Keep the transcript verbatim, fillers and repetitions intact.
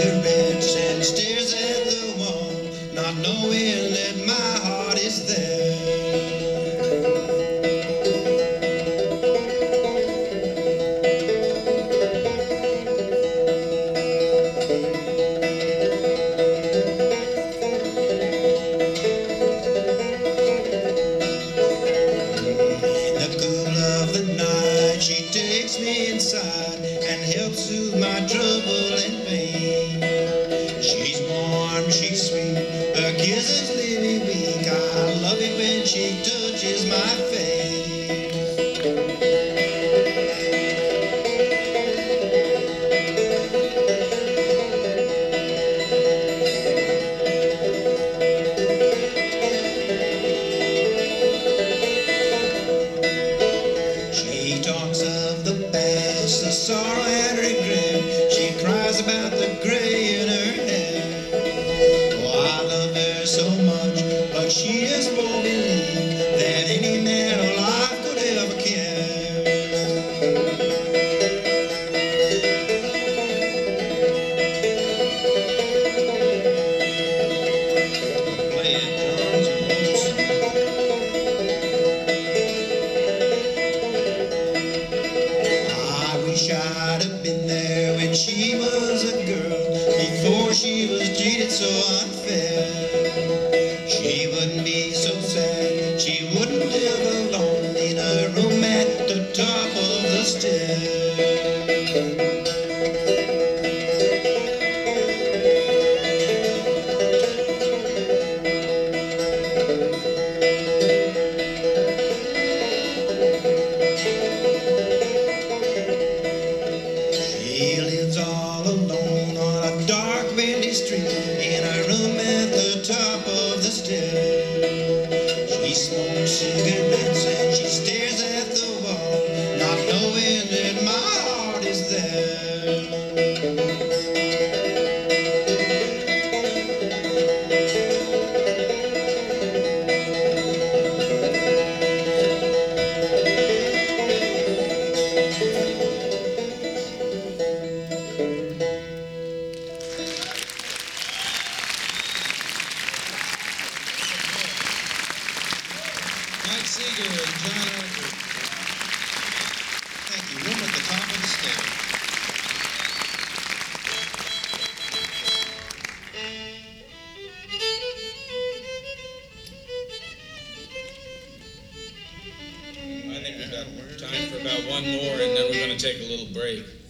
cigarettes and stares at the wall, not knowing that my heart is there. She takes me inside and helps soothe my trouble and pain. She's warm, she's sweet, her kisses leave me weak. I love it when she touches my face. She talks of the past, the sorrow and regret. She cries about the gray in her hair. Oh, I love her so much, but she has more belief than any man alive could ever care. Play it, drums and wish I'd have been there when she was a girl, before she was treated so unfair. She wouldn't be so sad, she wouldn't live alone in a room at the top of the stair. She lives all alone on a dark, windy street in a room at the top of the stairs. She smokes cigarettes and she stares at the wall, not knowing that my heart is there. Mike Seeger and John Arthur. Thank you. Room at the top of the stage. I think we've got time for about one more, and then we're going to take a little break.